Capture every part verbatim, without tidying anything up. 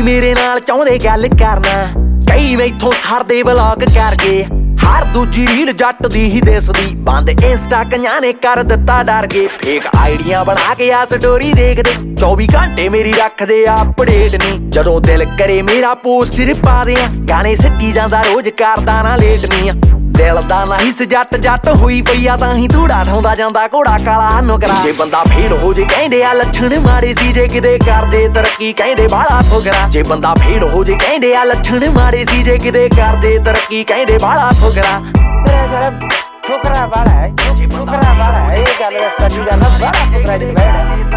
मेरे नाल चाहुंदे गल करना। कई मैथों सरदे व्लॉग कर गए, हर दूजी रील जट दी ही दिसदी। बंद इंस्टा कन्या ने कर दिता डर गए, फेक आइडियां बना के आ स्टोरी देखदे। चौबी घंटे मेरी रखदे अपडेट नी, जदों दिल करे मेरा पोस्ट सिर पा दियां। गाने सट्टी जांदा रोज करदा ना लेट नी, दिल दा नहीं सजट जट होई पई आ, तां ही धूड़ा ठौंदा जांदा घोड़ा काला नुकरा। जे बंदा फेर हो जे कहंदे आ लछण माड़े सी, जे किते कर जे तरक्की कहंदे बाला फुकरा। जे बंदा फेर हो जे कहंदे आ लछण माड़े सी, जे किते कर जे तरक्की कहंदे बाला फुकरा। तेरा सारा फुकरा बाला है, फुकरा बाला है, ये गल रस्ता दी गल बाला फुकरा दी बैठ।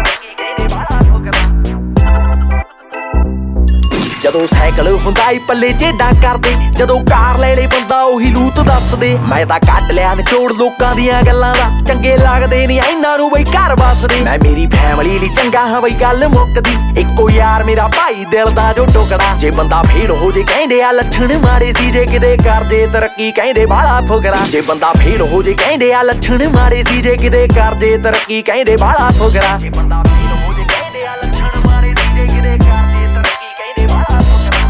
जदों साइकिल हुंदा ही पल्ले जेडा करदे, जदों कार ले ले बंदा ओही लूत दस दे। मैं तां कट लिया निचोड़ लोकां दियां गल्लां दा, चंगे लगदे नी इन्हां नूं बई घर बसदे। मैं मेरी फैमिली लई चंगा हां बई गल मुकदी, इक्को यार मेरा भाई दिल दा जो टुकड़ा। जे बंदा फेर हो जे कहंदे आ लछण माड़े सी, जे किते कर जे तरक्की कहंदे बाला फुकरा। जे बंदा फेर हो जे कहंदे आ लछण माड़े सी, जे किते कर जे तरक्की कहंदे बाला फुकरा। जे बंदा फेर हो जे कहंदे आ लछण माड़े सी, जे किते कर जे तरक्की कहंदे बाला फुकरा।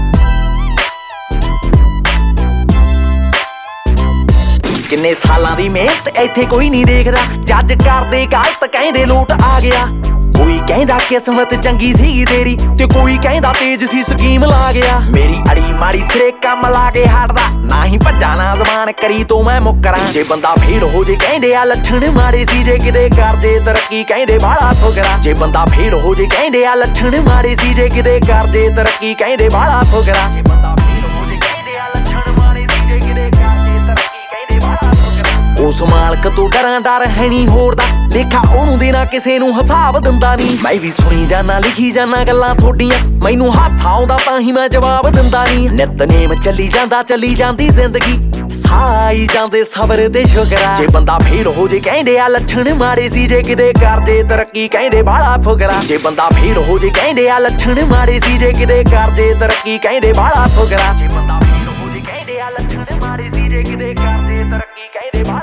किन्ने सालां दी मेहनत इत्थे कोई नहीं देखदा, जज करदे गलत कहंदे लोट आ गया। कोई कहंदा किस्मत चंगी सी तेरी, ते कोई कहंदा तेज सी स्कीम ला गया। मेरी अड़ी माड़ी सिरे कम ला के हटदा, ना ही भज्जा ना जबान करी तो मैं मुकरा। जे बंदा फेर हो जे कहंदे आ लछण माड़े सी, जे किते कर जे तरक्की कहंदे बाला फुकरा। जे बंदा फेर हो जे कहंदे आ लछण माड़े सी, जे किते कर जे तरक्की कहंदे बाला फुकरा। जे बंदा फेर हो जे कहंदे आ लछण माड़े सी, जे किते कर जे तरक्की कहंदे बाला फुकरा। उस मालक तो डरां डर है नी होर दा, लेखा ओनू देना किसे नूं हिसाब दिंदा नी। मैं भी सुनी जाना लिखी जाना गल्लां थोडियां, मैनू हासा आउंदा तां ही मैं जवाब दिंदा नी। नितनेम चली जांदा चली जांदी जिंदगी, साई जांदे सबर दे शुकरा। जे बंदा फेर हो जे कहंदे आ लछण माड़े सी, जे किते कर जे तरक्की कहंदे बाला फुकरा। जे बंदा फेर हो जे कहंदे आ लछण माड़े सी, जे किते कर जे तरक्की कहंदे बाला फुकरा। जे बंदा फेर हो जे कहंदे आ लछण माड़े सी, जे किते कर जे तरक्की कहंदे